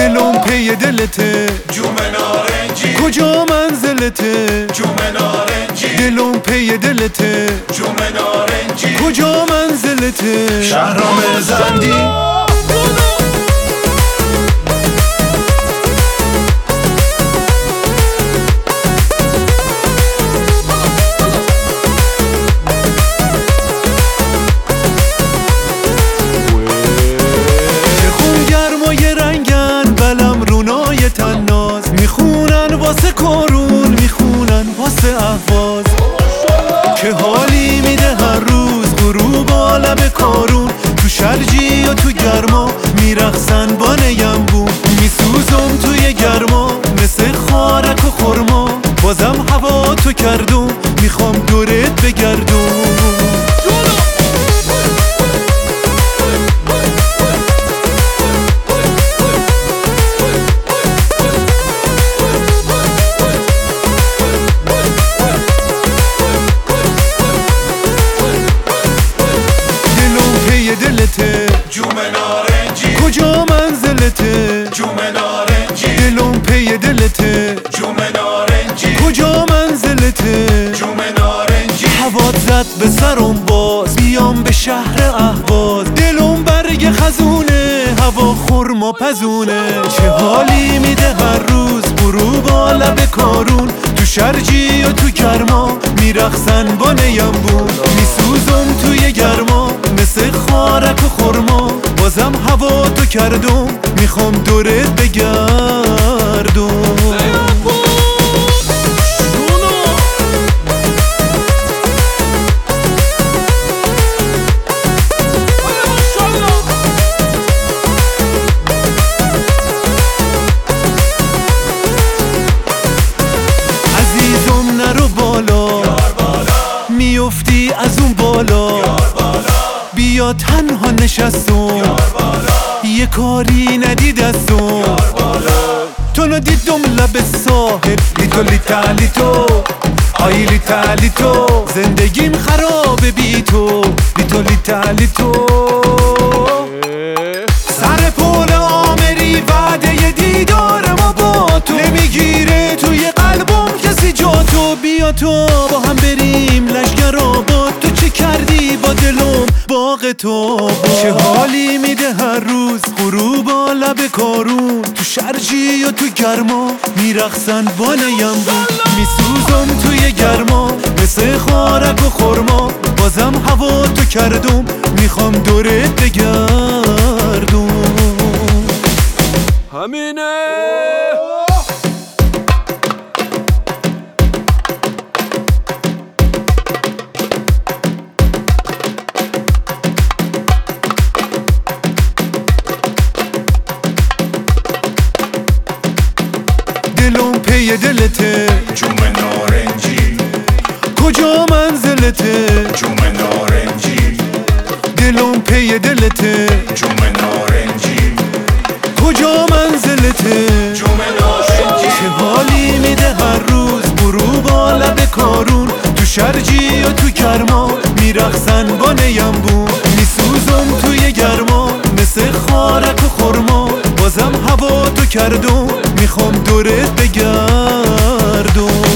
دلم پی دلته جوم نارنجی کجا منزلته جوم نارنجی دلم پی دلته جوم نارنجی کجا منزلته شهرام زندی میخونن واسه کارون میخونن واسه اهواز که حالی میده هر روز غروب عالم کارون تو شرجی و تو گرما میرقصن با نیمبون میسوزم توی گرما مثل خارک و خورما بازم هوا تو کردم میخوام دورت بگردم جوم نارنجی کجا منزلته جوم نارنجی دلم پی دلته جوم نارنجی کجا منزلته جوم نارنجی هوات زد به سرم باز بیام به شهر اهواز دلم برگ خزونه هوا خرما پزونه چه حالی میده هر روز غروب لب کارون تو شرجی و تو گرما میرقصن با نیمبون میسوزم توی گرما مثل خارک و خورما بازم هوا تو کردم میخوام دورت بگردم عزیزم نرو بالا میفتی از اون بالا بیا تنها نشستم یه کاری ندید ازم تو ندیدم لب ساحل لیتو لیتا لیتو آی لیتا لیتو زندگیم خرابه بی تو لیتو لیتا لیتو سر پول آمری وعده دیدار ما با تو نمیگیره توی قلبم کسی جا تو بیا تو با هم بریم لشگر آباد تو چه کردی با دلم باغ تو چه حالی میده هر روز غروب لب کارون تو شرجی و تو گرما میرقصن با نیمبون میسوزم توی گرما مثل خارک و خورما بازم هوا تو کردم میخوام دورت بگردم همینه دلم پی دلته جوم نارنجی کجا منزلته جوم نارنجی دلم پی دلته جوم نارنجی کجا منزلته جوم نارنجی چه حالی میده هر روز غروب لب کارون تو شرجی و تو گرما میرقصن با نیمبون میسوزم توی گرما مثل خارک و خورما بازم هوا تو کردم میخوام دورت بگردم